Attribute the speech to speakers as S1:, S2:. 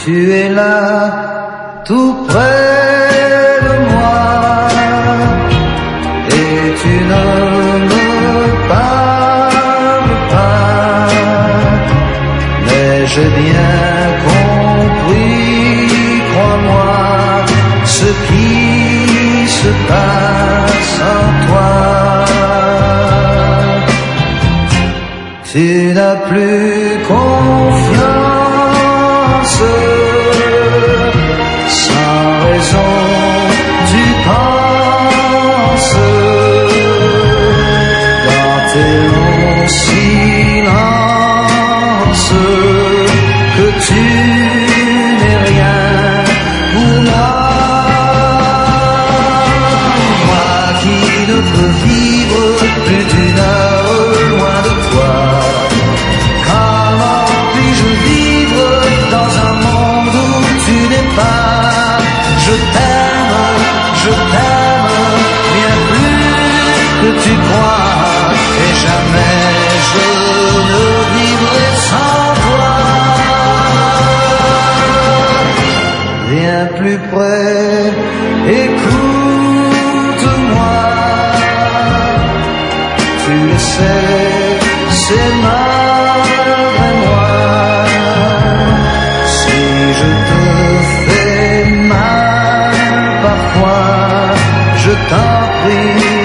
S1: Tu es là, tout près de moi, et tu ne me parles pas, mais j'ai bien compris, crois-moi, ce qui se passe en toi. Tu n'as plus confiance, sans raison tu penses, dans tes longs silences, que tu n'es rien pour moi. Moi qui ne peux vivre plus d'une heure loin de toi. Comment puis-je vivre dans un monde où tu n'es pas? Je t'aime, bien plus que tu crois, et jamais je ne vivrai sans toi. Viens plus près, écoute-moi, tu le sais, c'est malgré-moi. Si je te fais mal parfois, je t'en prie,